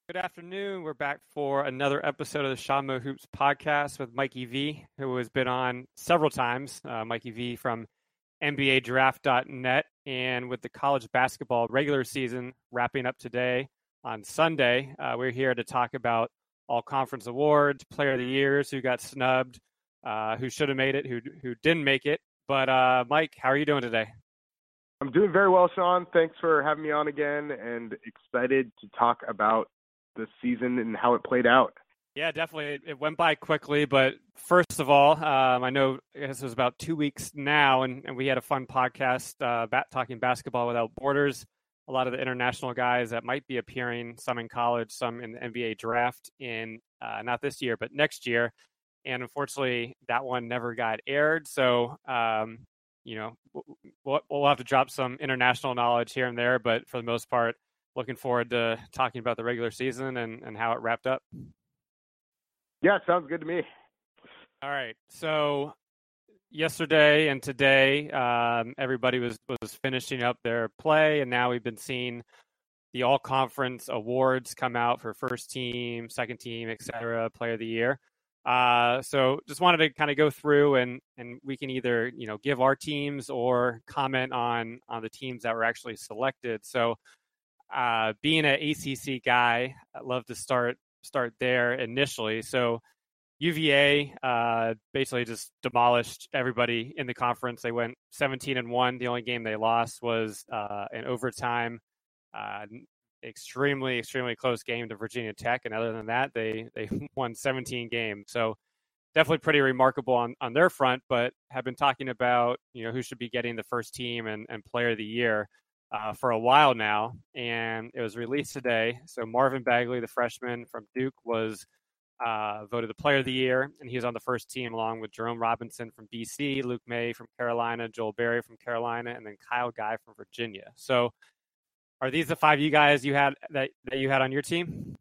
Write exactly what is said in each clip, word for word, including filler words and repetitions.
Good afternoon. We're back for another episode of the Sean Mo Hoops podcast with Mikey V, who has been on several times. Uh, Mikey V from N B A Draft dot net, and with the college basketball regular season wrapping up today on Sunday, uh, we're here to talk about all conference awards, player of the years, who got snubbed, uh, who should have made it, who who didn't make it. But uh, Mike, how are you doing today? I'm doing very well, Sean. Thanks for having me on again, and excited to talk about the season and how it played out. Yeah, definitely. It, it went by quickly, but first of all, um, I know I guess it was about two weeks now, and, and we had a fun podcast uh, bat, talking basketball without borders. A lot of the international guys that might be appearing, some in college, some in the N B A draft in uh, not this year, but next year. And unfortunately, that one never got aired. So, um, you know, we'll, we'll have to drop some international knowledge here and there, but for the most part, looking forward to talking about the regular season and, and how it wrapped up. Yeah, sounds good to me. All right. So yesterday and today, um, everybody was, was finishing up their play, and now we've been seeing the all-conference awards come out for first team, second team, et cetera, player of the year. Uh, so just wanted to kind of go through and, and we can either, you know, give our teams or comment on, on the teams that were actually selected. So uh, being an A C C guy, I'd love to start start there initially. So U V A uh, basically just demolished everybody in the conference. They went seventeen and one. The only game they lost was uh, an overtime, uh, extremely, extremely close game to Virginia Tech. And other than that, they, they won seventeen games. So definitely pretty remarkable on, on their front, but have been talking about, you know, who should be getting the first team and, and player of the year uh, for a while now. And it was released today. So Marvin Bagley, the freshman from Duke, was uh, voted the player of the year, and he was on the first team along with Jerome Robinson from B C, Luke May from Carolina, Joel Berry from Carolina, and then Kyle Guy from Virginia. So are these the five you guys you had that, that you had on your team?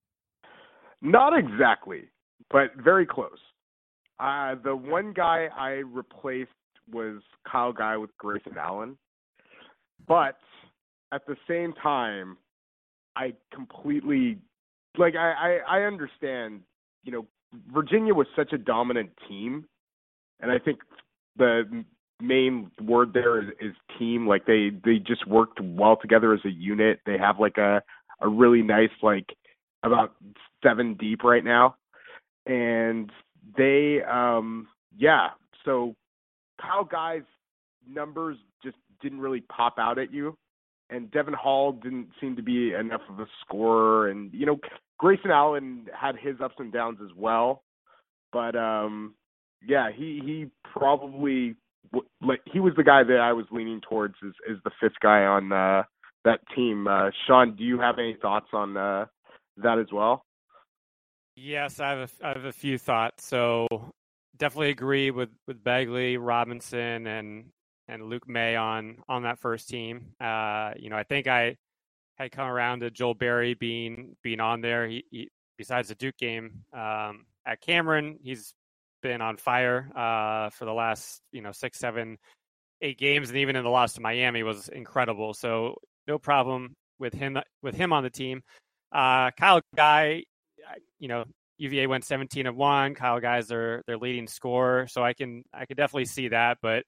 Not exactly, but very close. Uh, the one guy I replaced was Kyle Guy with Grayson Allen. But at the same time, I completely, like, I, I, I understand, you know, Virginia was such a dominant team. And I think the main word there is, is team. Like, they, they just worked well together as a unit. They have, like, a, a really nice, like, about seven deep right now. And they, um, yeah, so Kyle Guy's numbers just didn't really pop out at you. And Devin Hall didn't seem to be enough of a scorer. And, you know, Grayson Allen had his ups and downs as well. But, um, yeah, he, he probably, like, he was the guy that I was leaning towards as, as the fifth guy on uh, that team. Uh, Sean, do you have any thoughts on uh, that as well? Yes, I have a, I have a few thoughts. So definitely agree with, with Bagley, Robinson, and and Luke May on on that first team. Uh, you know, I think I had come around to Joel Berry being being on there. He, he besides the Duke game um, at Cameron, he's been on fire uh, for the last you know six, seven, eight games, and even in the loss to Miami was incredible. So no problem with him with him on the team. Uh, Kyle Guy, you know, U V A went seventeen and one. Kyle Guy's their their leading scorer, so I can I can definitely see that, but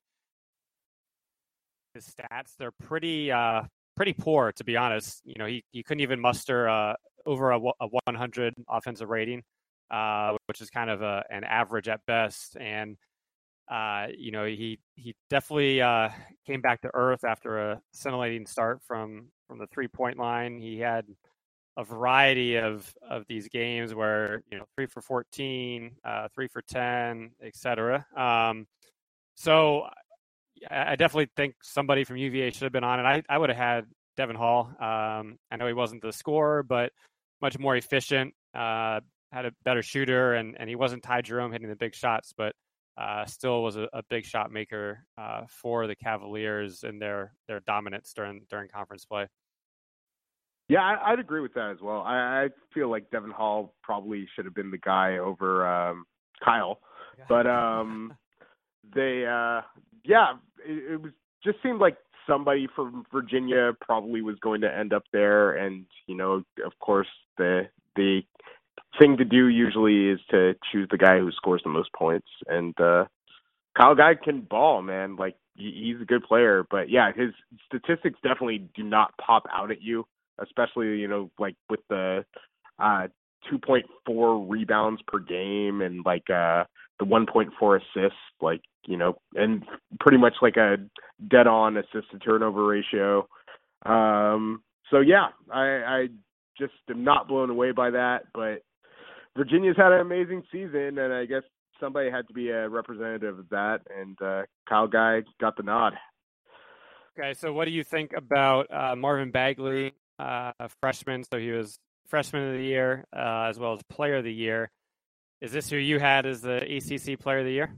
his stats, they're pretty uh, pretty poor, to be honest. You know, he, he couldn't even muster uh, over a, a one hundred offensive rating, uh, which is kind of a, an average at best. And, uh, you know, he he definitely uh, came back to earth after a scintillating start from, from the three-point line. He had a variety of, of these games where, you know, three for fourteen, uh, three for ten, et cetera. Um, so I definitely think somebody from U V A should have been on it. I, I would have had Devin Hall. Um, I know he wasn't the scorer, but much more efficient, uh, had a better shooter, and, and he wasn't Ty Jerome hitting the big shots, but uh, still was a, a big shot maker uh, for the Cavaliers in their, their dominance during during conference play. Yeah, I, I'd agree with that as well. I, I feel like Devin Hall probably should have been the guy over um, Kyle, but um, they, uh, yeah, it, it was just seemed like somebody from Virginia probably was going to end up there. And, you know, of course, the the thing to do usually is to choose the guy who scores the most points. And uh, Kyle Guy can ball, man. Like, he's a good player. But, yeah, his statistics definitely do not pop out at you, especially, you know, like with the uh, two point four rebounds per game and, like, uh, the one point four assists, like, you know, and pretty much like a dead-on assist-to-turnover ratio. Um, so, yeah, I, I just am not blown away by that. But Virginia's had an amazing season, and I guess somebody had to be a representative of that, and uh, Kyle Guy got the nod. Okay, so what do you think about uh, Marvin Bagley, uh, a freshman? So he was freshman of the year uh, as well as player of the year. Is this who you had as the A C C player of the year?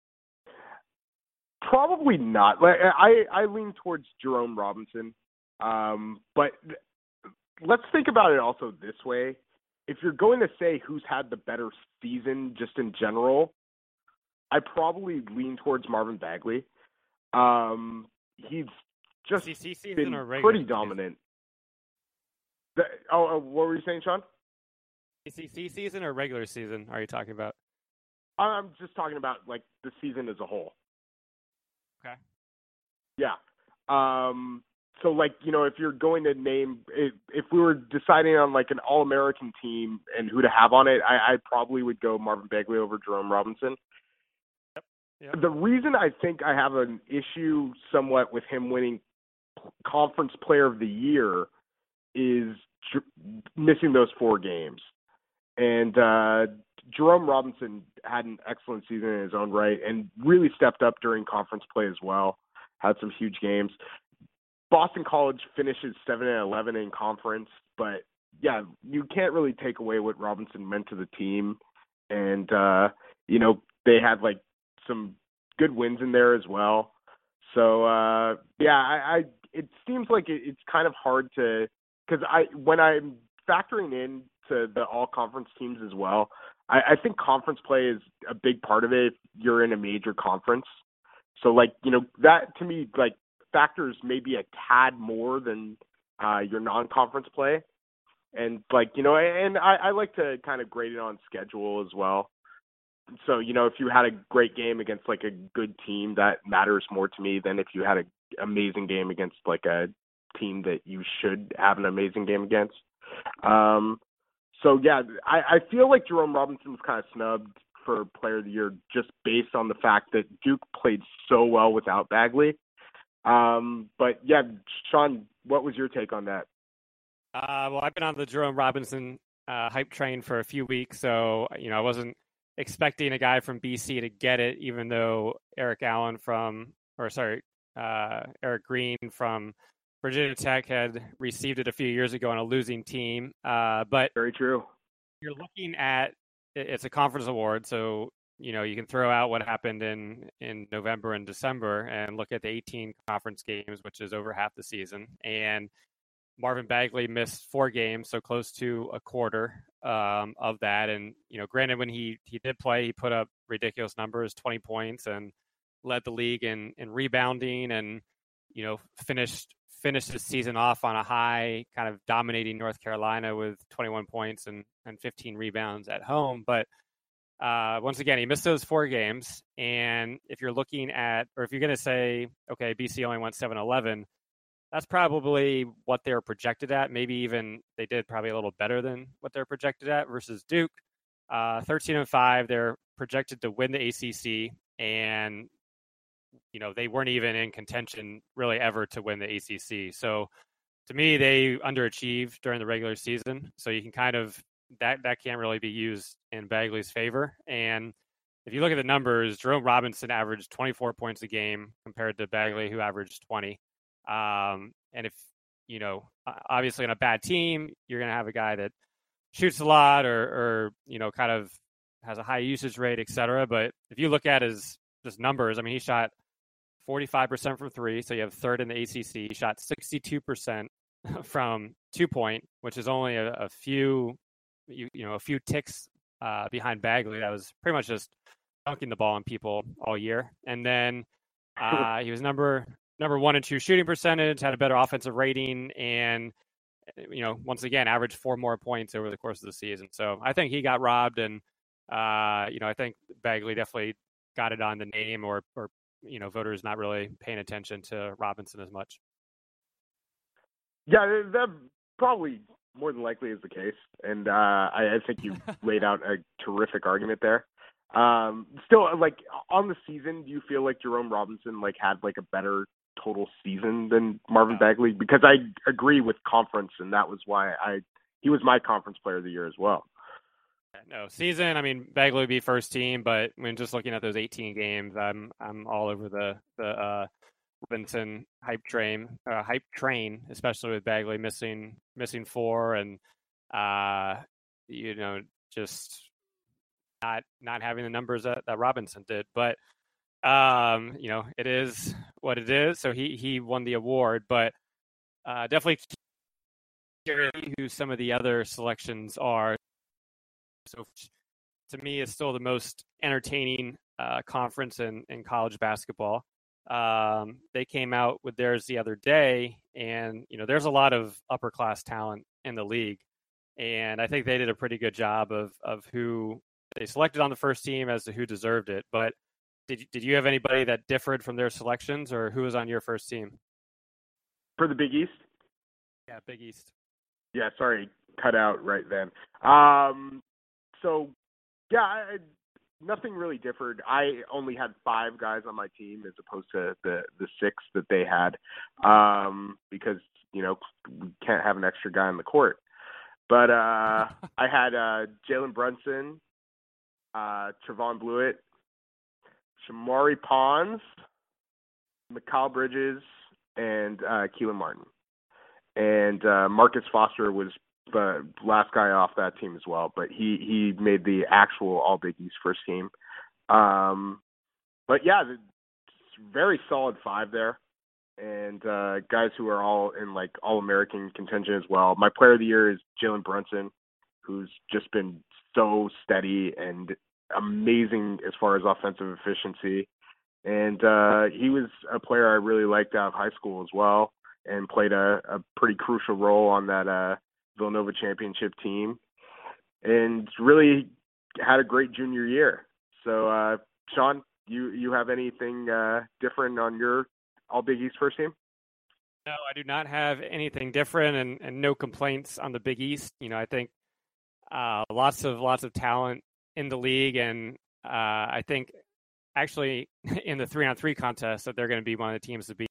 Probably not. Like, I, I lean towards Jerome Robinson. Um, but let's think about it also this way. If you're going to say who's had the better season just in general, I probably lean towards Marvin Bagley. Um, he's just A C C been or pretty dominant. The, oh, oh, what were you saying, Sean? A C C season or regular season are you talking about? I'm just talking about, like, the season as a whole. Okay. Yeah. Um, so, like, you know, if you're going to name, if, if we were deciding on, like, an All-American team and who to have on it, I, I probably would go Marvin Bagley over Jerome Robinson. Yep. Yep. The reason I think I have an issue somewhat with him winning Conference Player of the Year is missing those four games. And uh, Jerome Robinson had an excellent season in his own right and really stepped up during conference play as well. Had some huge games. Boston College finishes seven and eleven in conference, but yeah, you can't really take away what Robinson meant to the team. And uh, you know, they had like some good wins in there as well. So uh, yeah, I, I it seems like it, it's kind of hard to because I when I'm factoring in to the all conference teams as well, I, I think conference play is a big part of it if you're in a major conference. So like, you know, that to me like factors maybe a tad more than uh, your non-conference play. And like, you know, and I, I like to kind of grade it on schedule as well. So, you know, if you had a great game against like a good team, that matters more to me than if you had an amazing game against like a team that you should have an amazing game against. Um, so yeah, I, I feel like Jerome Robinson was kind of snubbed for Player of the Year just based on the fact that Duke played so well without Bagley. Um, but yeah, Sean, what was your take on that? Uh, well, I've been on the Jerome Robinson uh, hype train for a few weeks, so you know I wasn't expecting a guy from B C to get it, even though Eric Allen from, or sorry, uh, Eric Green from Virginia Tech had received it a few years ago on a losing team. Uh, but Very true. You're looking at it's a conference award, so you know you can throw out what happened in in November and December and look at the eighteen conference games, which is over half the season, and Marvin Bagley missed four games, so close to a quarter um, of that. And, you know, granted, when he, he did play, he put up ridiculous numbers, twenty points, and led the league in, in rebounding and, you know, finished finished the season off on a high, kind of dominating North Carolina with twenty-one points and, and fifteen rebounds at home. But uh, once again, he missed those four games. And if you're looking at, or if you're going to say, okay, B C only went seven eleven, that's probably what they're projected at. Maybe even they did probably a little better than what they're projected at versus Duke. Uh, thirteen and five, they're projected to win the A C C, and you know they weren't even in contention really ever to win the A C C. So to me, they underachieved during the regular season. So you can kind of that that can't really be used in Bagley's favor. And if you look at the numbers, Jerome Robinson averaged twenty-four points a game compared to Bagley, who averaged twenty. Um, and if, you know, obviously on a bad team, you're going to have a guy that shoots a lot or, or, you know, kind of has a high usage rate, et cetera. But if you look at his just numbers, I mean, he shot forty-five percent from three. So you have third in the A C C. He shot sixty-two percent from two point, which is only a, a few, you, you know, a few ticks uh, behind Bagley. That was pretty much just dunking the ball on people all year. And then uh, he was number number one and two shooting percentage, had a better offensive rating, and you know, once again, averaged four more points over the course of the season. So I think he got robbed, and uh, you know, I think Bagley definitely got it on the name, or or you know, voters not really paying attention to Robinson as much. Yeah, that probably more than likely is the case, and uh, I, I think you laid out a terrific argument there. Um, still, like on the season, do you feel like Jerome Robinson like had like a better total season than Marvin Bagley? Because I agree with conference, and that was why I he was my conference player of the year as well. No season. I mean, Bagley would be first team, but when just looking at those eighteen games, I'm I'm all over the the uh, Robinson hype train, uh, hype train, especially with Bagley missing missing four, and uh, you know, just not not having the numbers that, that Robinson did. But um, you know, it is what it is. So he he won the award, but uh, definitely curious who some of the other selections are. So to me, it's still the most entertaining uh, conference in, in college basketball. Um, they came out with theirs the other day, and you know, there's a lot of upper class talent in the league, and I think they did a pretty good job of of who they selected on the first team as to who deserved it. But did did you have anybody that differed from their selections, or who was on your first team for the Big East? Yeah, Big East. Yeah, sorry, cut out right then. Um, so yeah, I, nothing really differed. I only had five guys on my team as opposed to the the six that they had, um, because you know we can't have an extra guy on the court. But uh, I had uh, Jalen Brunson, uh, Trevon Blewett, Shamari Pons, Mikal Bridges, and uh, Keelan Martin. And uh, Marcus Foster was the last guy off that team as well, but he, he made the actual All Big East first team. Um, but yeah, very solid five there, and uh, guys who are all in like All American contention as well. My player of the year is Jalen Brunson, who's just been so steady and amazing as far as offensive efficiency. And uh, he was a player I really liked out of high school as well, and played a, a pretty crucial role on that uh, Villanova championship team, and really had a great junior year. So, uh, Sean, you, you have anything uh, different on your All Big East first team? No, I do not have anything different, and, and no complaints on the Big East. You know, I think uh, lots of lots of talent in the league, and uh, I think actually in the three on three contest that they're going to be one of the teams to beat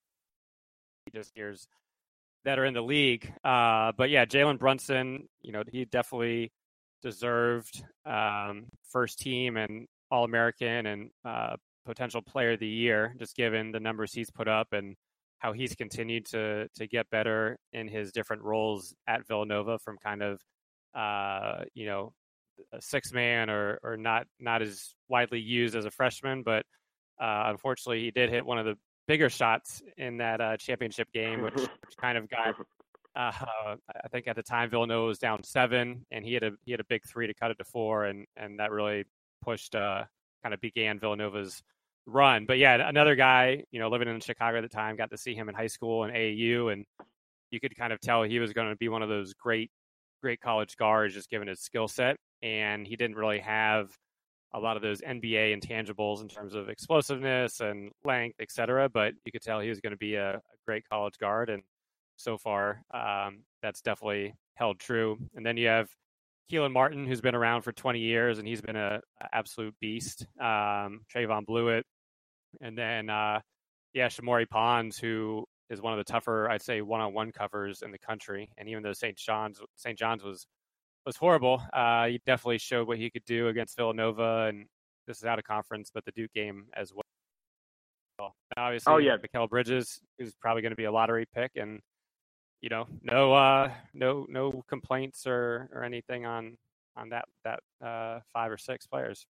just years that are in the league. Uh, but yeah, Jalen Brunson, you know, he definitely deserved um, first team and All-American and uh, potential player of the year, just given the numbers he's put up and how he's continued to to get better in his different roles at Villanova, from kind of, uh, you know, a six man or or not not as widely used as a freshman, but uh, unfortunately he did hit one of the bigger shots in that uh, championship game, which, which kind of got. Uh, I think at the time Villanova was down seven, and he had a he had a big three to cut it to four, and and that really pushed, uh, kind of began Villanova's run. But yeah, another guy, you know, living in Chicago at the time, got to see him in high school and A A U, and you could kind of tell he was going to be one of those great, great college guards, just given his skill set. And he didn't really have a lot of those N B A intangibles in terms of explosiveness and length, et cetera. But you could tell he was going to be a, a great college guard, and so far, um, that's definitely held true. And then you have Keelan Martin, who's been around for twenty years, and he's been an absolute beast. Um, Trevon Blewett, and then uh, yeah, Shamari Pons, who is one of the tougher, I'd say, one-on-one covers in the country. And even though Saint John's Saint John's was was horrible, uh, he definitely showed what he could do against Villanova. And this is out of conference, but the Duke game as well. Obviously, oh yeah, Mikal Bridges is probably going to be a lottery pick, and you know, no, uh, no, no complaints or, or anything on on that that uh, five or six players.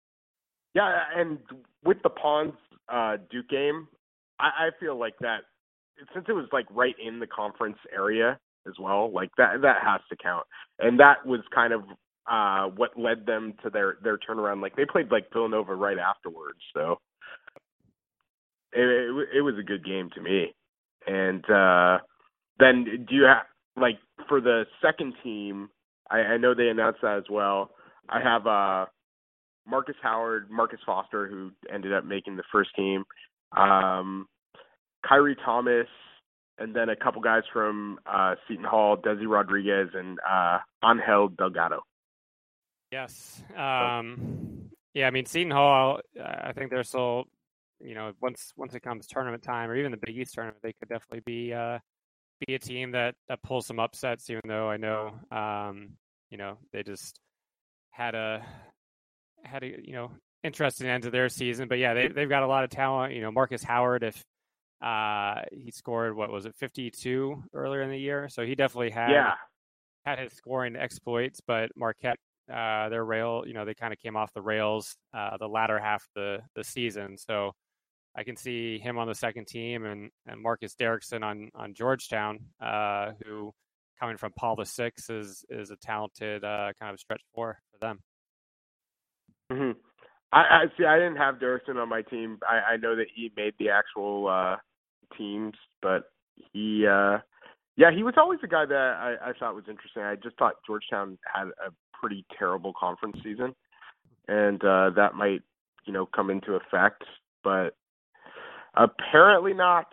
Yeah, and with the Pons uh, Duke game, I, I feel like that since it was like right in the conference area as well, like that that has to count, and that was kind of uh, what led them to their their turnaround. Like they played like Villanova right afterwards, so. it, it, it was a good game to me. And uh, then do you have, like, for the second team, I, I know they announced that as well. I have uh, Marcus Howard, Marcus Foster, who ended up making the first team, um, Kyrie Thomas, and then a couple guys from uh, Seton Hall, Desi Rodriguez, and uh, Angel Delgado. Yes. Um, yeah, I mean, Seton Hall, I think they're still, you know, once once it comes tournament time or even the Big East tournament, they could definitely be uh, be a team that, that pulls some upsets, even though I know, um, you know, they just had a, had a, you know, interesting end to their season. But yeah, they, they've got a lot of talent. You know, Marcus Howard, if uh, he scored, what was it, fifty-two earlier in the year? So he definitely had, Yeah. had his scoring exploits, but Marquette, uh, their rail, you know, they kind of came off the rails uh, the latter half of the, the season. So I can see him on the second team, and, and Marcus Derrickson on, on Georgetown, uh, who coming from Paul the Six is is a talented uh, kind of stretch four for them. Mm-hmm. I, I see. I didn't have Derrickson on my team. I, I know that he made the actual uh, teams, but he, uh, yeah, he was always a guy that I, I thought was interesting. I just thought Georgetown had a pretty terrible conference season, and uh, that might, you know, come into effect. But apparently not.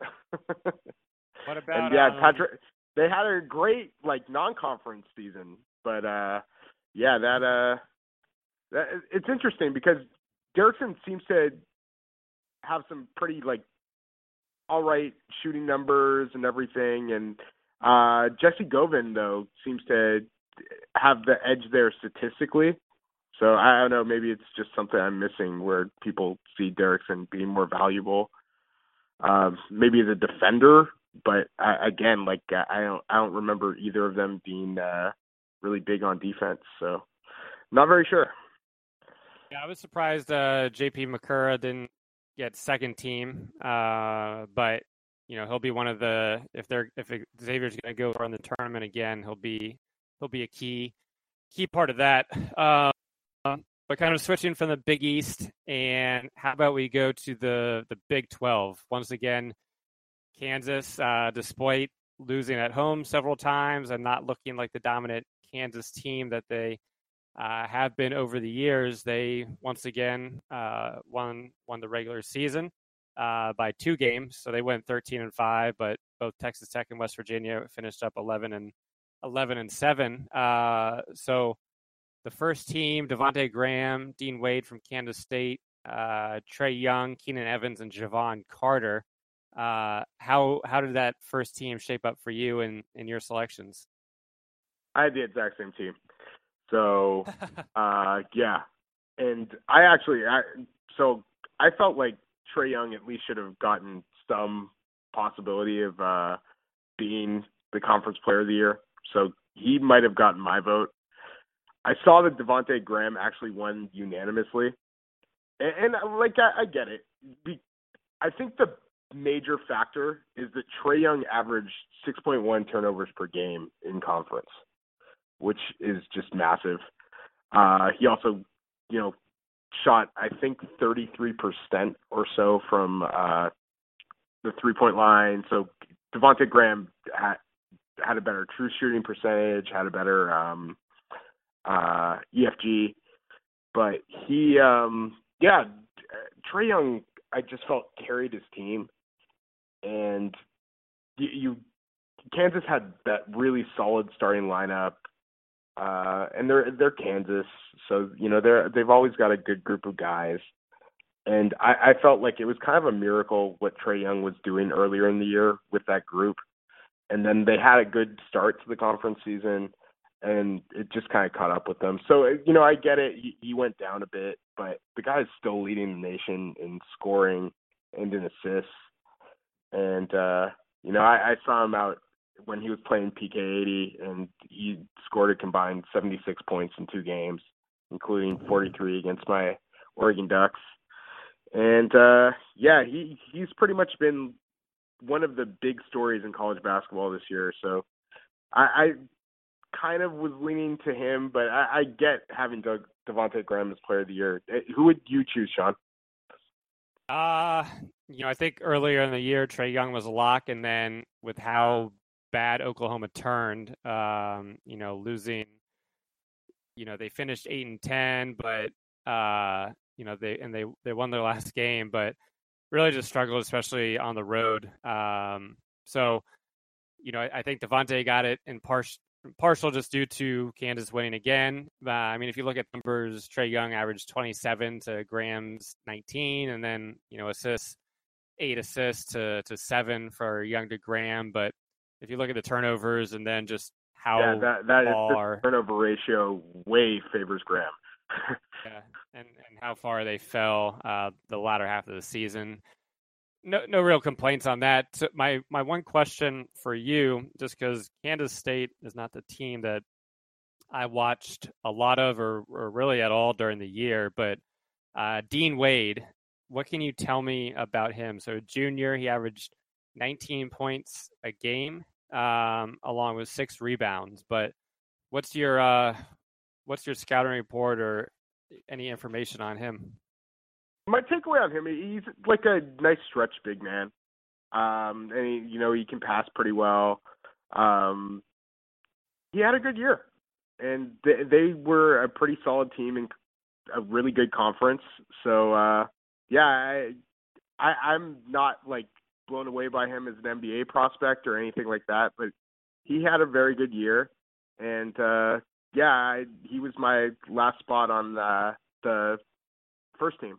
What about and yeah, um... Patrick? They had a great like non-conference season, but uh, yeah, that uh, that it's interesting because Derrickson seems to have some pretty like all right shooting numbers and everything, and uh, Jesse Govan though seems to have the edge there statistically. So I don't know, maybe it's just something I'm missing where people see Derrickson being more valuable. Um, maybe as a defender, but I, again, like I don't, I don't remember either of them being uh, really big on defense. So not very sure. Yeah, I was surprised uh, J P Makura didn't get second team, uh, but you know he'll be one of the if they're if Xavier's going to go run the tournament again, he'll be he'll be a key key part of that. Uh, but kind of switching from the Big East, and how about we go to the the Big twelve once again? Kansas, uh, despite losing at home several times and not looking like the dominant Kansas team that they uh, have been over the years, they once again uh, won won the regular season uh, by two games. So they went thirteen and five, but both Texas Tech and West Virginia finished up eleven and eleven and seven. Uh, so the first team: Devontae Graham, Dean Wade from Kansas State, uh, Trae Young, Keenan Evans, and Javon Carter. Uh, how how did that first team shape up for you in, in your selections? I had the exact same team. So, uh, yeah. And I actually, I, so I felt like Trae Young at least should have gotten some possibility of uh, being the conference player of the year. So he might have gotten my vote. I saw that Devontae Graham actually won unanimously. And, and like, I, I get it. Be, I think the major factor is that Trae Young averaged six point one turnovers per game in conference, which is just massive. Uh, he also, you know, shot, I think, thirty-three percent or so from uh, the three-point line. So Devontae Graham had, had a better true shooting percentage, had a better um, uh, E F G. But he, um, yeah, Trae Young, I just felt carried his team. And you, you Kansas had that really solid starting lineup. Uh, and they're they're Kansas, so you know they're they've always got a good group of guys, and I, I felt like it was kind of a miracle what Trae Young was doing earlier in the year with that group, and then they had a good start to the conference season, and it just kind of caught up with them. So you know I get it, he, he went down a bit, but the guy is still leading the nation in scoring and in assists, and uh, you know I, I saw him out when he was playing P K eighty, and he scored a combined seventy-six points in two games, including forty-three against my Oregon Ducks. And, uh, yeah, he he's pretty much been one of the big stories in college basketball this year. So I, I kind of was leaning to him, but I, I get having Doug, Devontae Graham as player of the year. Who would you choose, Sean? Uh, you know, I think earlier in the year, Trae Young was a lock, and then with how bad Oklahoma turned, um, you know, losing, you know, they finished eight and ten, but uh, you know, they and they they won their last game, but really just struggled, especially on the road. Um, so, you know, I, I think Devontae got it in partial partial just due to Kansas winning again. Uh, I mean, if you look at numbers, Trae Young averaged twenty-seven to Graham's nineteen, and then you know assists eight assists to to seven for Young to Graham. But if you look at the turnovers and then just how Yeah, that that is the far turnover ratio way favors Graham. yeah, and and how far they fell uh, the latter half of the season. No, no real complaints on that. So my my one question for you, just because Kansas State is not the team that I watched a lot of, or, or really at all during the year, but uh, Dean Wade, what can you tell me about him? So junior, he averaged nineteen points a game, um, along with six rebounds. But what's your uh, what's your scouting report or any information on him? My takeaway on him, he's like a nice stretch big man. Um, and he, you know, he can pass pretty well. Um, he had a good year, and they, they were a pretty solid team and a really good conference. So, uh, yeah, I, I, I'm not like blown away by him as an N B A prospect or anything like that, but he had a very good year, and uh, yeah, I, he was my last spot on uh, the first team.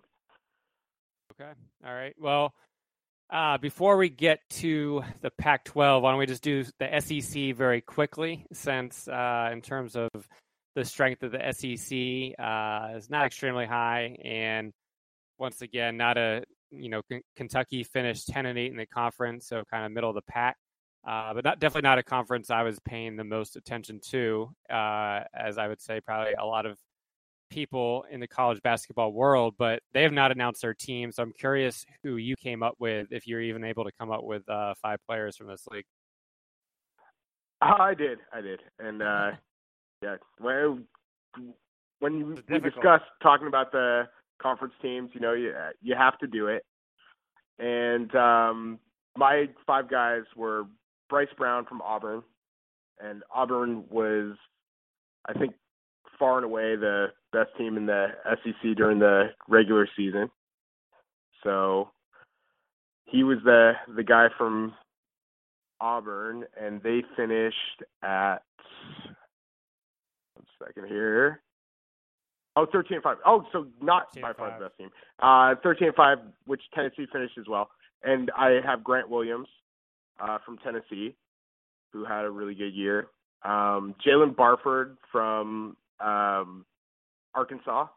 Okay. All right. Well, uh, before we get to the Pac twelve, why don't we just do the S E C very quickly, since uh, in terms of the strength of the S E C uh, is not extremely high, and once again, not a you know K- Kentucky finished ten and eight in the conference, so kind of middle of the pack, uh, but not definitely not a conference I was paying the most attention to, uh, as I would say probably a lot of people in the college basketball world, but they have not announced their team. So I'm curious who you came up with, if you're even able to come up with uh, five players from this league. Uh, I did, I did, and uh, yeah, when when we discussed talking about the conference teams, you know, you you have to do it. And um, my five guys were Bryce Brown from Auburn, and Auburn was, I think, far and away the best team in the S E C during the regular season. So he was the the guy from Auburn, and they finished at, one second here. Oh, thirteen and five. Oh, so not by far the best team. Uh, thirteen and five, which Tennessee finished as well. And I have Grant Williams uh, from Tennessee, who had a really good year. Um, Jalen Barford from um, Arkansas.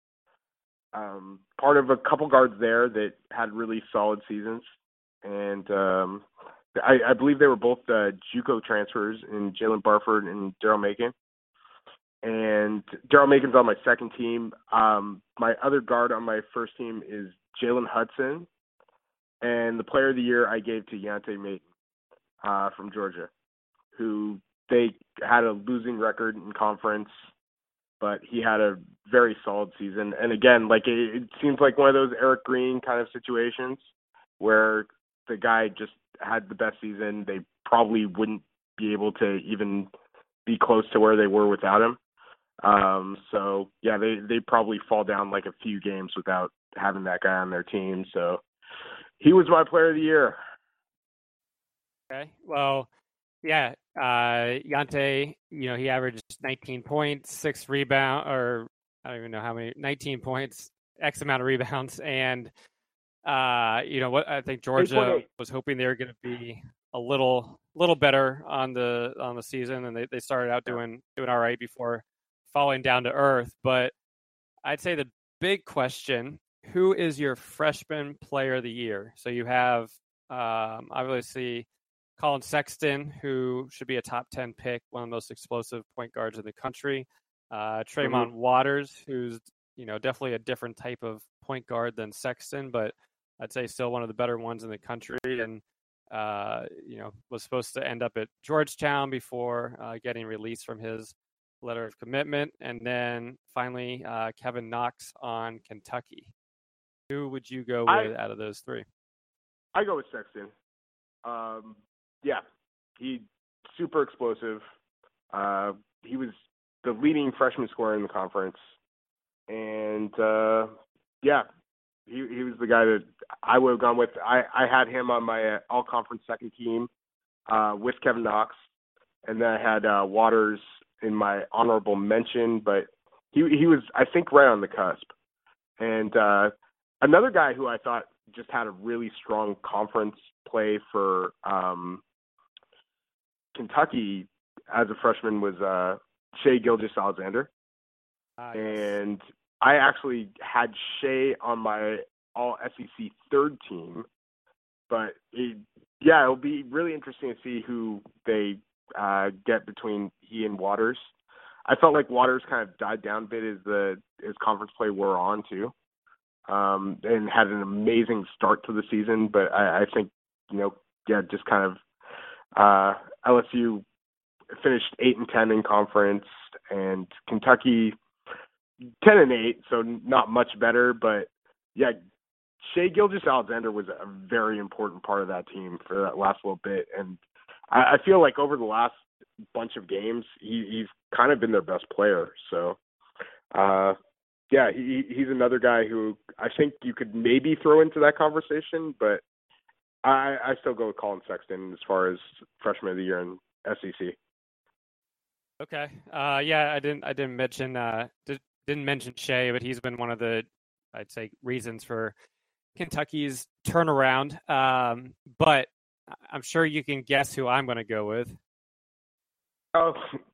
Um, part of a couple guards there that had really solid seasons. And um, I, I believe they were both uh, JUCO transfers in Jalen Barford and Daryl Macon. And Daryl Macon's on my second team. Um, my other guard on my first team is Jalen Hudson. And the player of the year I gave to Yante Maton uh, from Georgia, who they had a losing record in conference, but he had a very solid season. And again, like it, it seems like one of those Eric Green kind of situations where the guy just had the best season. They probably wouldn't be able to even be close to where they were without him. Um, so yeah, they, they probably fall down like a few games without having that guy on their team. So he was my player of the year. Okay. Well, yeah, uh, Yante, you know, he averaged nineteen points, six rebound, or I don't even know how many, nineteen points, X amount of rebounds. And, uh, you know, what I think Georgia was hoping they were going to be a little, little better on the, on the season. And they, they started out doing, doing all right before falling down to earth. But I'd say the big question, who is your freshman player of the year? So you have, um, obviously Colin Sexton, who should be a top ten pick, one of the most explosive point guards in the country. Uh, Tremont mm-hmm. Waters, who's, you know, definitely a different type of point guard than Sexton, but I'd say still one of the better ones in the country. And, uh, you know, was supposed to end up at Georgetown before uh, getting released from his letter of commitment. And then finally, uh, Kevin Knox on Kentucky. Who would you go with I, out of those three? I go with Sexton. Um, yeah, he super explosive. Uh, he was the leading freshman scorer in the conference, and uh, yeah, he he was the guy that I would have gone with. I I had him on my uh, all conference second team uh, with Kevin Knox, and then I had uh, Waters in my honorable mention, but he he was I think right on the cusp. And uh, another guy who I thought just had a really strong conference play for um, Kentucky as a freshman was uh, Shai Gilgeous-Alexander. Uh, and I actually had Shai on my all S E C third team. But, it, yeah, it'll be really interesting to see who they uh, get between he and Waters. I felt like Waters kind of died down a bit as the as conference play wore on, too. Um, and had an amazing start to the season, but I, I think, you know, yeah, just kind of uh, L S U finished eight and ten in conference, and Kentucky ten and eight, so not much better. But yeah, Shai Gilgeous-Alexander was a very important part of that team for that last little bit, and I, I feel like over the last bunch of games, he, he's kind of been their best player. So. Uh, Yeah, he he's another guy who I think you could maybe throw into that conversation, but I I still go with Colin Sexton as far as freshman of the year in S E C. Okay. Uh, yeah, I didn't I didn't mention uh did, didn't mention Shai, but he's been one of the I'd say reasons for Kentucky's turnaround. Um, but I'm sure you can guess who I'm going to go with. Oh,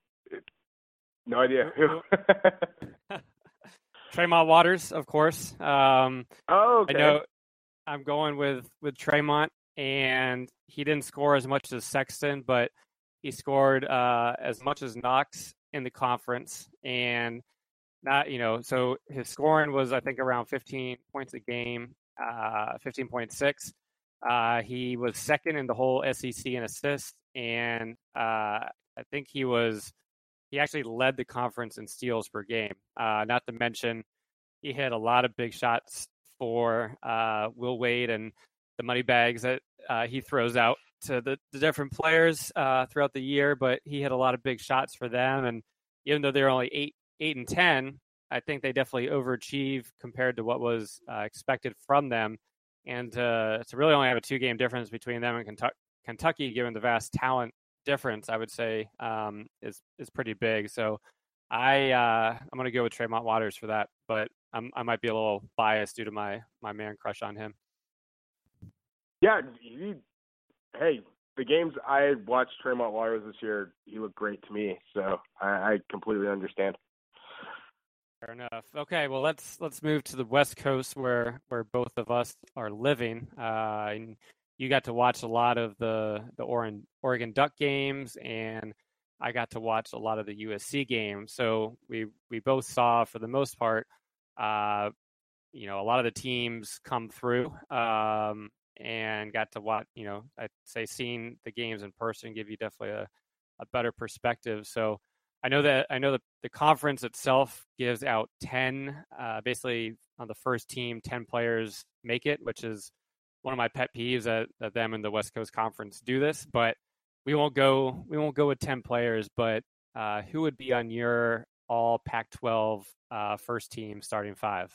no idea. Who, who? Tremont Waters, of course. Um, oh, okay. I know I'm going with, with Tremont, and he didn't score as much as Sexton, but he scored uh, as much as Knox in the conference. And not, you know, so his scoring was, I think, around fifteen points a game, uh, fifteen point six. Uh, he was second in the whole S E C in assists, and uh, I think he was he actually led the conference in steals per game. Uh, not to mention, he hit a lot of big shots for uh, Will Wade and the money bags that uh, he throws out to the, the different players uh, throughout the year. But he hit a lot of big shots for them, and even though they're only eight, eight and ten, I think they definitely overachieved compared to what was uh, expected from them. And uh, to really only have a two-game difference between them and Kentucky, Kentucky, given the vast talent difference, I would say um, is is pretty big. So I uh, I'm going to go with Tremont Waters for that, but I'm, I might be a little biased due to my my man crush on him. Yeah, he, hey, the games I watched Tremont Waters this year, he looked great to me. So I, I completely understand. Fair enough. Okay, well let's let's move to the West Coast where where both of us are living. Uh, and you got to watch a lot of the the Oregon Oregon Duck games, and I got to watch a lot of the U S C games. So we we both saw, for the most part, uh, you know, a lot of the teams come through, um, and got to watch. You know, I'd say seeing the games in person give you definitely a, a better perspective. So I know that I know that the conference itself gives out ten, uh, basically on the first team, ten players make it, which is one of my pet peeves that, that them and the West Coast Conference do this. But we won't go we won't go with ten players. But uh, who would be on your all Pac twelve uh, first team starting five?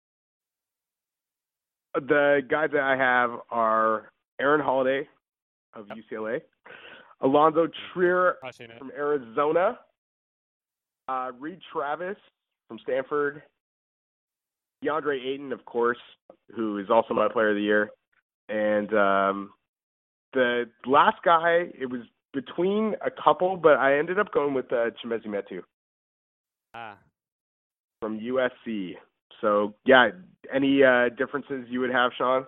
The guys that I have are Aaron Holiday of Yep. U C L A, Alonzo Trier Crushing it. from Arizona, uh, Reed Travis from Stanford, DeAndre Ayton, of course, who is also my player of the year, and um, the last guy, it was between a couple, but I ended up going with uh, Chimezie Metu Ah. from U S C. So, yeah, any uh, differences you would have, Sean?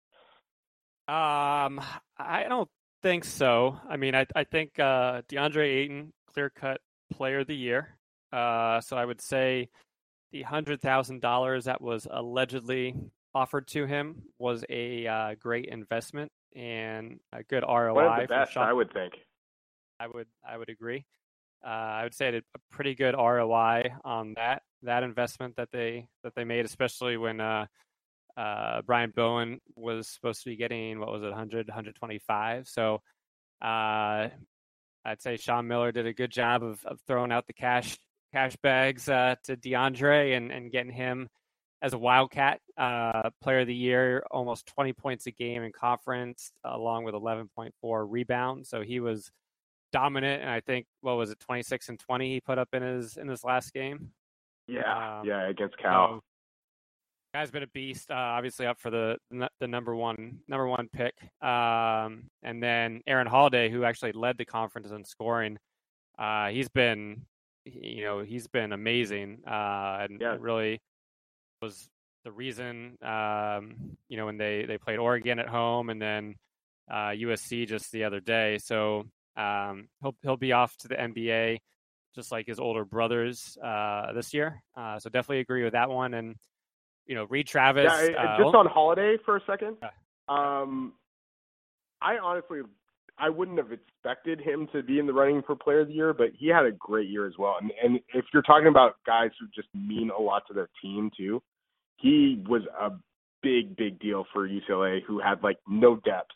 Um, I don't think so. I mean, I I think uh, DeAndre Ayton, clear cut player of the year. Uh, so I would say the hundred thousand dollars that was allegedly offered to him was a uh, great investment and a good One of R O I the for best, Sean. I would think. I would I would agree. Uh, I would say a pretty good R O I on that that investment that they that they made, especially when uh, uh, Brian Bowen was supposed to be getting, what was it, one hundred, one twenty-five. So uh, I'd say Sean Miller did a good job of, of throwing out the cash cash bags uh, to DeAndre and, and getting him as a Wildcat uh, player of the year, almost twenty points a game in conference, along with eleven point four rebounds. So he was dominant, and I think, what was it, twenty-six and twenty he put up in his in his last game. Yeah, um, yeah, against Cal. So, guy's been a beast. Uh, obviously, up for the the number one number one pick. Um, and then Aaron Holiday, who actually led the conference in scoring. Uh, he's been, you know, he's been amazing. Uh, and Yeah. really was the reason, um, you know, when they, they played Oregon at home and then uh, U S C just the other day. So um, he'll he'll be off to the N B A, just like his older brothers uh, this year. Uh, so definitely agree with that one. And you know, Reed Travis. Yeah, uh, just on Holiday for a second. Yeah. Um, I honestly, I wouldn't have expected him to be in the running for Player of the Year, but he had a great year as well. And and if you're talking about guys who just mean a lot to their team too, he was a big, big deal for U C L A, who had like no depth.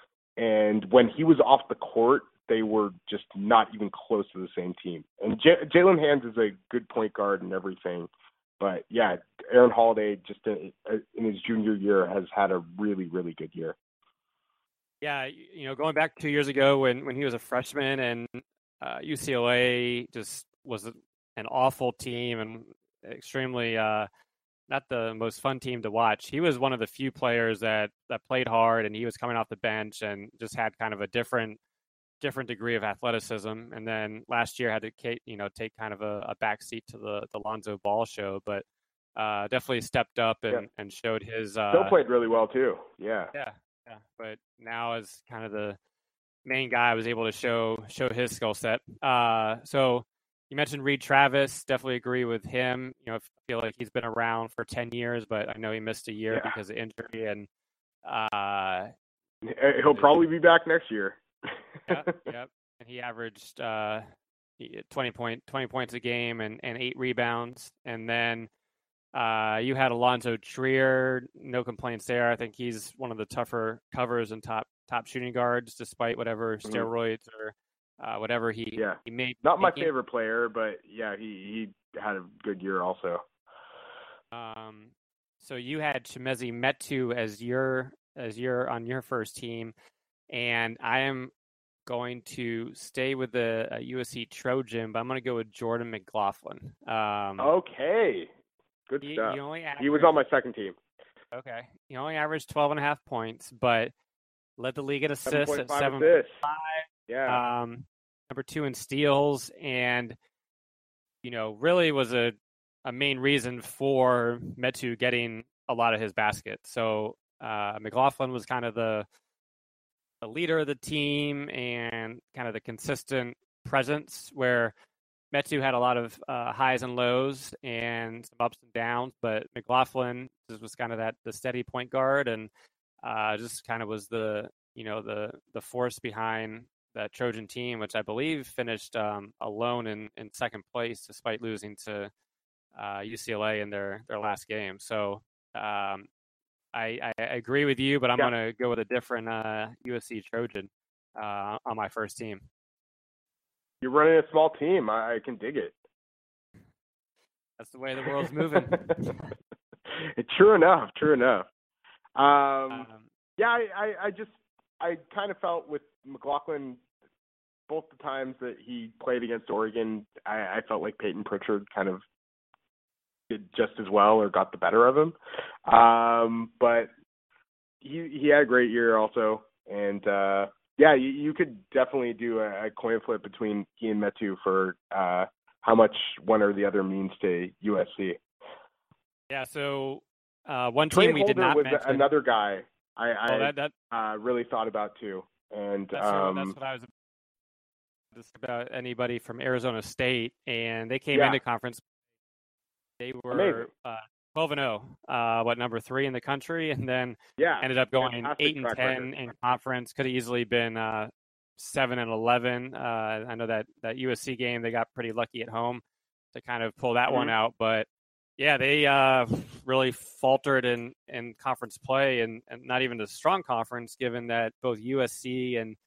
And when he was off the court, they were just not even close to the same team. And J- Jalen Hands is a good point guard and everything. But, yeah, Aaron Holiday, just in, in his junior year, has had a really, really good year. Yeah, you know, going back two years ago when, when he was a freshman and uh, U C L A just was an awful team and extremely uh, not the most fun team to watch. He was one of the few players that, that played hard, and he was coming off the bench and just had kind of a different different degree of athleticism. And then last year had to, you know, take kind of a, a backseat to the, the Lonzo Ball show, but uh, definitely stepped up and, yeah. and showed his. Uh, Still played really well too. Yeah. Yeah. Yeah. But now as kind of the main guy, I was able to show show his skill set. Uh, so you mentioned Reed Travis. Definitely agree with him. You know, I feel like he's been around for ten years, but I know he missed a year yeah. because of injury, and uh, he'll probably be back next year. Yep, yep. And he averaged uh, twenty point twenty points a game and, and eight rebounds. And then uh, you had Alonzo Trier. No complaints there. I think he's one of the tougher covers and top top shooting guards, despite whatever mm-hmm. steroids or uh, whatever he yeah. he made. Not my making. favorite player, but yeah, he he had a good year also. Um. So you had Chimezie Metu as your as your on your first team, and I am going to stay with the uh, U S C Trojan, but I'm going to go with Jordan McLaughlin. Um, okay. Good he, stuff. He, only averaged, he was on my second team. Okay. He only averaged twelve and a half points, but led the league at assists at seven point five. Yeah. Um, number two in steals, and, you know, really was a, a main reason for Metu getting a lot of his baskets. So uh, McLaughlin was kind of the the leader of the team and kind of the consistent presence, where Metu had a lot of uh, highs and lows and some ups and downs, but McLaughlin just was kind of that the steady point guard and uh, just kind of was the you know the the force behind that Trojan team, which I believe finished um, alone in, in second place despite losing to uh, U C L A in their their last game. So. Um, I, I agree with you, but I'm yeah. going to go with a different uh, U S C Trojan uh, on my first team. You're running a small team. I, I can dig it. That's the way the world's moving. True enough. True enough. Um, um, yeah, I, I, I just I kind of felt with McLaughlin both the times that he played against Oregon, I, I felt like Peyton Pritchard kind of did just as well or got the better of him. Um, but he he had a great year also. And, uh, yeah, you, you could definitely do a, a coin flip between he and Metu for uh, how much one or the other means to U S C. Yeah, so uh, one Trey team we Holder did not was mention. Another guy I, oh, I that, that, uh, really thought about too. And that's, um, that's what I was just about anybody from Arizona State, and they came yeah. into conference. They were uh, twelve and oh, uh, what number three in the country, and then yeah, ended up going fantastic eight and ten record. In conference. Could have easily been uh, seven and eleven. Uh, I know that that U S C game they got pretty lucky at home to kind of pull that mm-hmm. one out, but Yeah, they uh, really faltered in, in conference play, and, and not even a strong conference, given that both U S C and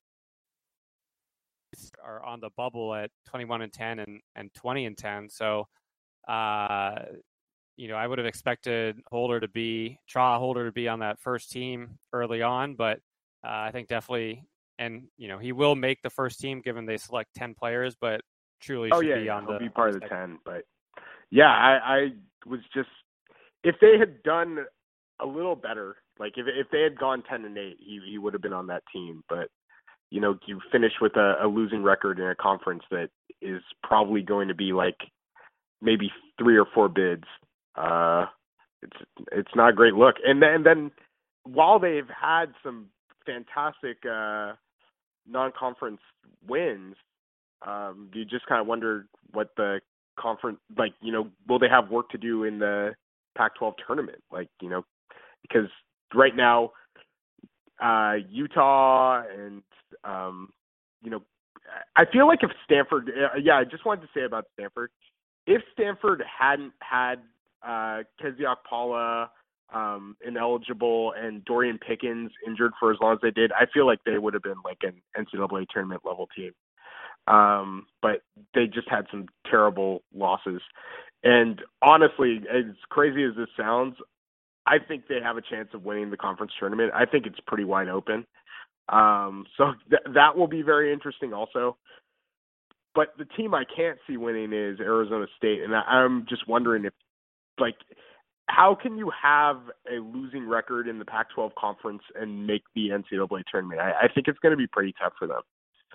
are on the bubble at twenty-one and ten and, and twenty and ten. So, uh, you know, I would have expected Holder to be, Tra Holder to be on that first team early on, but uh, I think definitely, and, you know, he will make the first team given they select ten players, but truly Oh should yeah, be yeah, on he'll the be part of the ten. But yeah, I, I was just, if they had done a little better, like if if they had gone ten and eight, he he would have been on that team. But you know, you finish with a, a losing record in a conference that is probably going to be like maybe three or four bids. Uh, it's it's not a great look. And then, and then while they've had some fantastic uh, non-conference wins, um, you just kind of wonder what the conference, like, you know, will they have work to do in the Pac twelve tournament? Like, you know, because right now, uh, Utah and, um, you know, I feel like if Stanford, yeah, I just wanted to say about Stanford, if Stanford hadn't had uh, Keziak Paula um, ineligible and Dorian Pickens injured for as long as they did, I feel like they would have been like an N C double A tournament level team. Um, but they just had some terrible losses. And honestly, as crazy as this sounds, I think they have a chance of winning the conference tournament. I think it's pretty wide open. Um, so th- that will be very interesting also. But the team I can't see winning is Arizona State. And I- I'm just wondering if, like, how can you have a losing record in the Pac twelve conference and make the N C double A tournament? I, I think it's going to be pretty tough for them.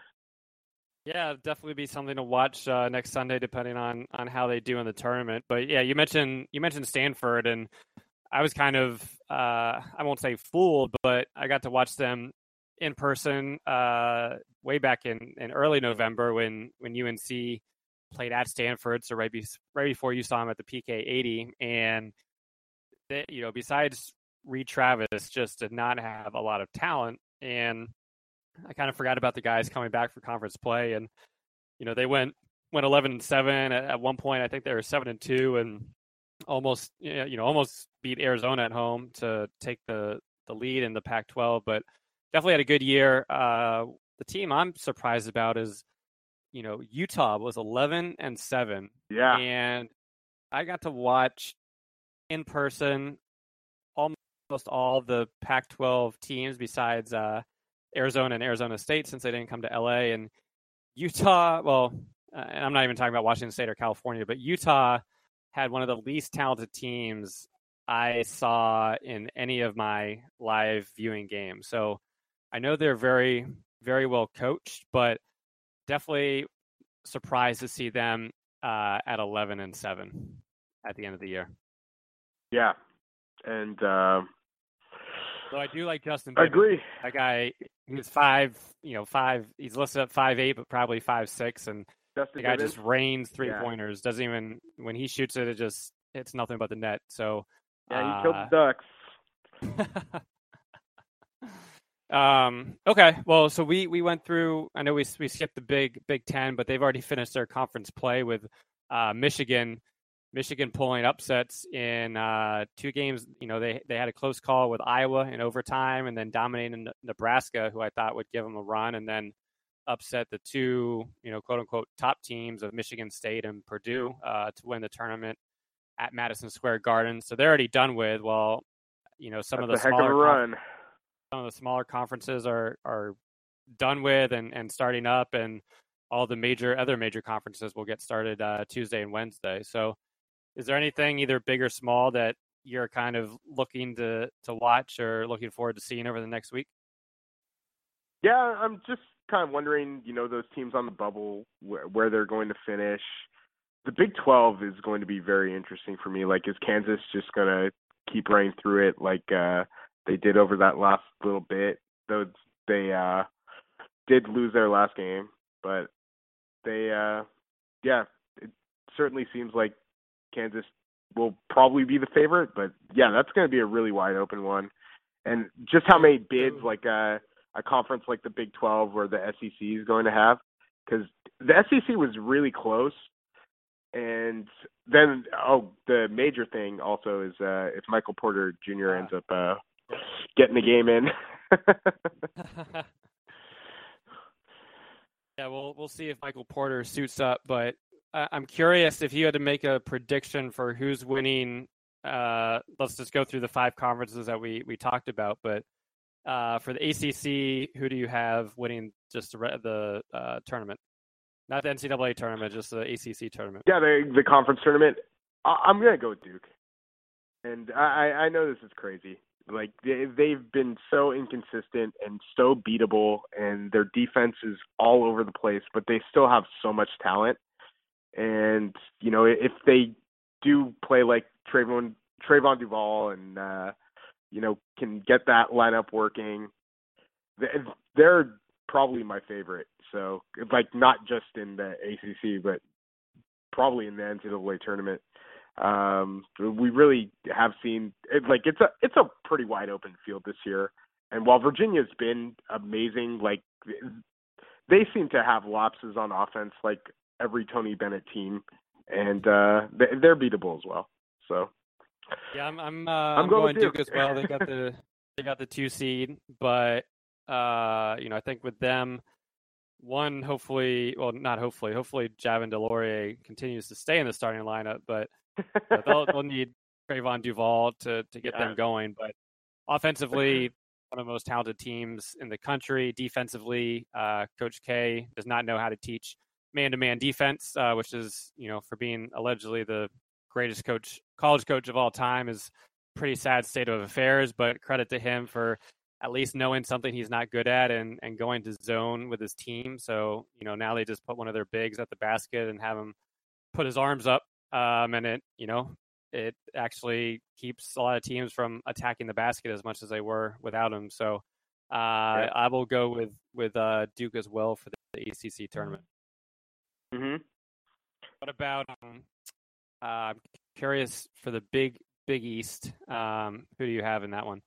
Yeah, definitely be something to watch uh, next Sunday, depending on on how they do in the tournament. But yeah, you mentioned you mentioned Stanford, and I was kind of uh, I won't say fooled, but I got to watch them in person uh, way back in, in early November when when U N C played at Stanford. So right, be, right before you saw them at the P K eighty, and they, you know, besides Reed Travis, just did not have a lot of talent, and I kind of forgot about the guys coming back for conference play, and you know they went went eleven and seven at, at one point. I think they were seven and two, and almost you know almost beat Arizona at home to take the the lead in the Pac twelve. But definitely had a good year. Uh, the team I'm surprised about is you know Utah was eleven and seven, Yeah. and I got to watch in person almost all the Pac twelve teams besides uh, Arizona and Arizona State, since they didn't come to L A. And Utah, well, uh, and I'm not even talking about Washington State or California, but Utah had one of the least talented teams I saw in any of my live viewing games. So I know they're very, very well coached, but definitely surprised to see them uh, at eleven and seven at the end of the year. Yeah. And, uh, So I do like Justin I Bibbins. agree. That guy, he's five, you know, five. He's listed at five eight, but probably five six, and Justin the guy Bibbins? just rains three Yeah. pointers. Doesn't even when he shoots it, it just it's nothing but the net. So Yeah, he uh, killed the Ducks. um, okay, well, so we we went through. I know we we skipped the Big Big Ten, but they've already finished their conference play with uh, Michigan. Michigan pulling upsets in uh, two games. You know, they they had a close call with Iowa in overtime, and then dominating Nebraska, who I thought would give them a run, and then upset the two, you know, quote unquote top teams of Michigan State and Purdue uh, to win the tournament at Madison Square Garden. So they're already done with. Well, you know, some That's of the a heck of smaller a run. some of the smaller conferences are are done with and, and starting up, and all the major other major conferences will get started uh, Tuesday and Wednesday. So is there anything either big or small that you're kind of looking to, to watch or looking forward to seeing over the next week? Yeah, I'm just kind of wondering, you know, those teams on the bubble, where, where they're going to finish. The Big twelve is going to be very interesting for me. Like, is Kansas just going to keep running through it like uh, they did over that last little bit? Though they uh, did lose their last game, but they, uh, yeah, it certainly seems like Kansas will probably be the favorite, but yeah, that's going to be a really wide open one. And just how many bids like a, a conference like the Big twelve or the S E C is going to have, because the S E C was really close, And then, oh, the major thing also is uh, if Michael Porter Junior Uh, ends up uh, yep. getting the game in. Yeah, we'll we'll see if Michael Porter suits up, but uh, I'm curious if you had to make a prediction for who's winning. Uh, let's just go through the five conferences that we we talked about, but uh, for the A C C, who do you have winning just the re- the uh, tournament? Not the N C double A tournament, just the A C C tournament. Yeah, the the conference tournament. I, I'm gonna go with Duke, and I I know this is crazy. Like they they've been so inconsistent and so beatable, and their defense is all over the place, but they still have so much talent. And you know, if they do play like Trayvon Trayvon Duval and uh, you know can get that lineup working, they're probably my favorite. So like not just in the A C C, but probably in the N C double A tournament. Um, we really have seen it, like it's a it's a pretty wide open field this year. And while Virginia's been amazing, like they seem to have lapses on offense, like every Tony Bennett team, and uh, they're beatable as well. So yeah, I'm I'm, uh, I'm, I'm going, going Duke. Duke as well. They got the they got the two seed, but uh, you know I think with them. One, hopefully, well, not hopefully, hopefully Javin DeLaurier continues to stay in the starting lineup, but you know, they'll, they'll need Trayvon Duval to, to get Yeah. them going. But offensively, one of the most talented teams in the country. Defensively, uh, Coach K does not know how to teach man-to-man defense, uh, which is, you know, for being allegedly the greatest coach, college coach of all time, is a pretty sad state of affairs. But credit to him for at least knowing something he's not good at and, and going to zone with his team. So, you know, now they just put one of their bigs at the basket and have him put his arms up. Um, and it, you know, it actually keeps a lot of teams from attacking the basket as much as they were without him. So uh, yeah. I will go with, with uh, Duke as well for the, the A C C tournament. Mm-hmm. What about, um, uh, I'm curious for the big, big East. Um, who do you have in that one?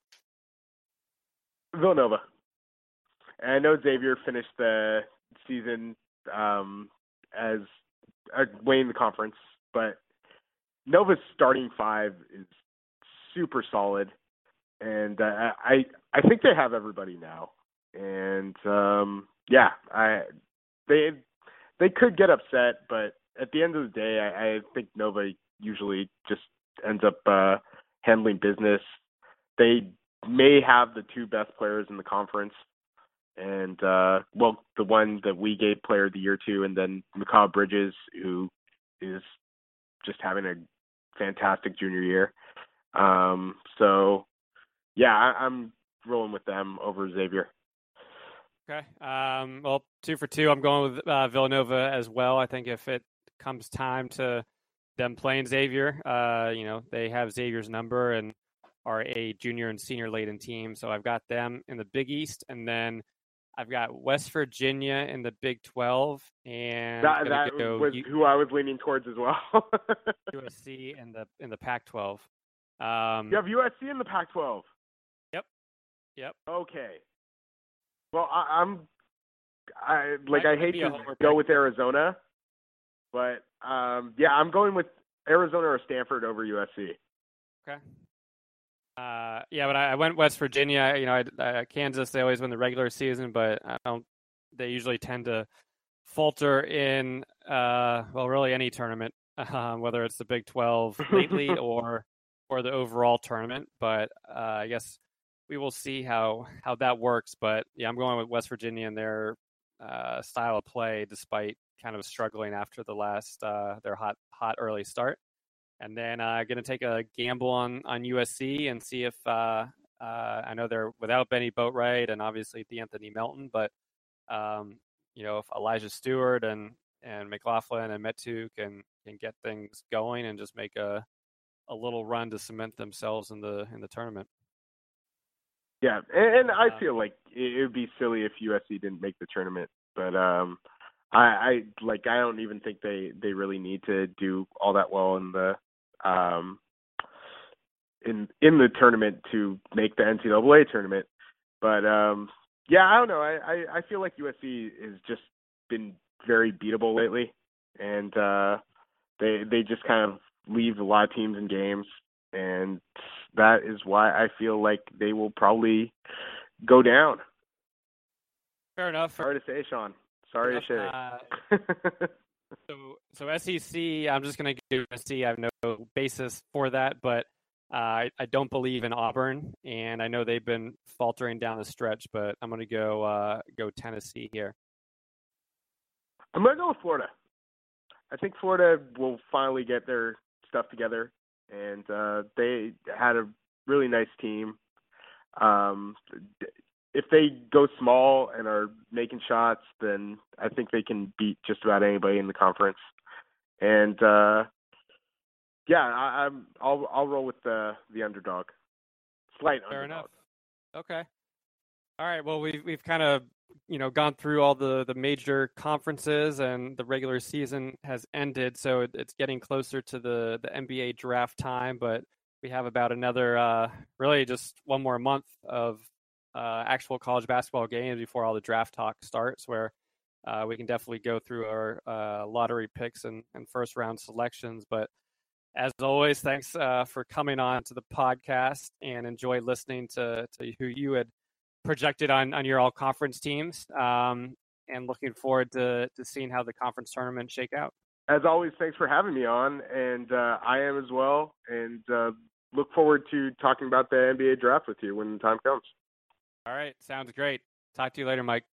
Villanova. And I know Xavier finished the season um, as uh, winning the conference, but Nova's starting five is super solid, and uh, I I think they have everybody now. And um, yeah, I they they could get upset, but at the end of the day, I, I think Nova usually just ends up uh, handling business. They may have the two best players in the conference, and uh, well, the one that we gave Player of the Year to, and then Mikal Bridges, who is just having a fantastic junior year. Um, so, yeah, I, I'm rolling with them over Xavier. Okay. Um, well, two for two. I'm going with uh, Villanova as well. I think if it comes time to them playing Xavier, uh, you know, they have Xavier's number and are a junior and senior laden team. So I've got them in the Big East, and then I've got West Virginia in the Big twelve, and that, that go was U- who I was leaning towards as well. U S C in the in the Pac twelve. Um, you have U S C in the Pac twelve. Yep. Yep. Okay. Well, I, I'm I like Might, I might hate be to a homer go pick. with Arizona, but um, yeah, I'm going with Arizona or Stanford over U S C. Okay. Uh, yeah, but I, I went West Virginia. You know, I, uh, Kansas, they always win the regular season, but I don't. They usually tend to falter in, uh, well, really any tournament, uh, whether it's the Big twelve lately or or the overall tournament. But uh, I guess we will see how how that works. But yeah, I'm going with West Virginia and their uh, style of play, despite kind of struggling after the last uh, their hot hot early start. And then uh, going to take a gamble on, on U S C and see if uh, uh, I know they're without Benny Boatwright and obviously D'Anthony Melton, but um, you know if Elijah Stewart and and McLaughlin and Metu can can get things going and just make a a little run to cement themselves in the in the tournament. Yeah, and, and I Uh, feel like it would be silly if U S C didn't make the tournament, but um, I, I like I don't even think they, they really need to do all that well in the um in in the tournament to make the N C double A tournament. But um, yeah, I don't know. I, I, I feel like U S C has just been very beatable lately, and uh, They they just kind of leave a lot of teams in games, and that is why I feel like they will probably go down. Fair enough. Sorry to say, Sean. Sorry to say. Uh, so, so S E C, I'm just going to give S E C. I have no basis for that, but uh, I, I don't believe in Auburn, and I know they've been faltering down the stretch, but I'm going to go uh, go Tennessee here. I'm going to go with Florida. I think Florida will finally get their stuff together, and uh, they had a really nice team. Um, if they go small and are making shots, then I think they can beat just about anybody in the conference. And uh, yeah, I, I'm I'll I'll roll with the the underdog, slight Fair underdog. enough. Okay. All right. Well, we've we've kind of you know gone through all the the major conferences, and the regular season has ended, so it, it's getting closer to the the N B A draft time. But we have about another uh, really just one more month of uh, actual college basketball games before all the draft talk starts, where uh, we can definitely go through our uh, lottery picks and, and first round selections. But as always, thanks uh, for coming on to the podcast, and enjoy listening to, to who you had projected on, on your all conference teams, um, and looking forward to, to seeing how the conference tournament shake out. As always, thanks for having me on, and uh, I am as well, and uh, look forward to talking about the N B A draft with you when the time comes. All right. Sounds great. Talk to you later, Mike.